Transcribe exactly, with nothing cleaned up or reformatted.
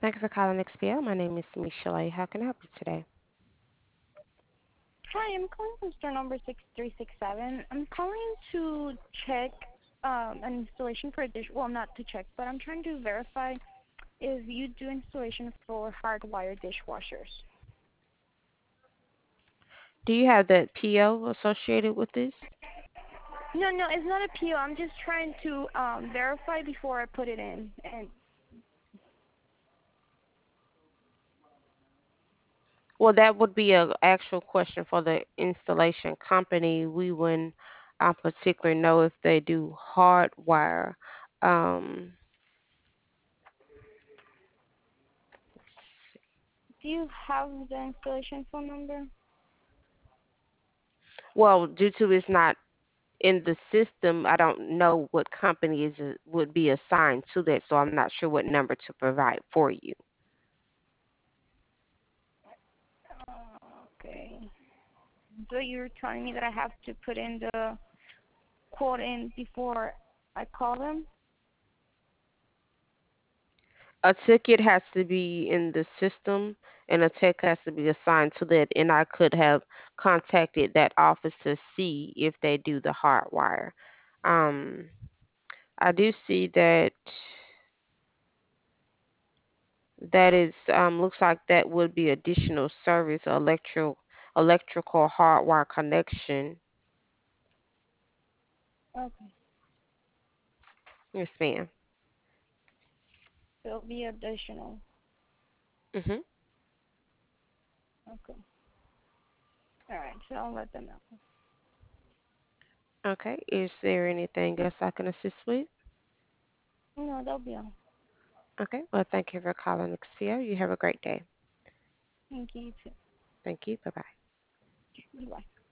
Thank you for calling X P L. My name is Michelle. How can I help you today? Hi, I'm calling from store number six three six seven. I'm calling to check um, an installation for a dish. Well, not to check, but I'm trying to verify if you do installation for hardwired dishwashers. Do you have that P O associated with this? No, no, it's not a P O. I'm just trying to um, verify before I put it in. And Well, that would be an actual question for the installation company. We wouldn't uh, particularly know if they do hardwire. Um, do you have the installation phone number? well, due to it's not in the system, I don't know what company is uh, would be assigned to that, so I'm not sure what number to provide for you. Uh, okay. So you're telling me that I have to put in the quote in before I call them? A ticket has to be in the system and a tech has to be assigned to that, and I could have contacted that office to see if they do the hardwire. Um, I do see that that is um, looks like that would be additional service, electro electrical hardwire connection. Okay. Yes, ma'am. It'll be additional. Mhm. Okay. All right. So I'll let them know. Okay. Is there anything else I can assist with? No, they'll be on. Okay. Well, thank you for calling Xpio. You have a great day. Thank you too. Thank you. Bye bye. Goodbye.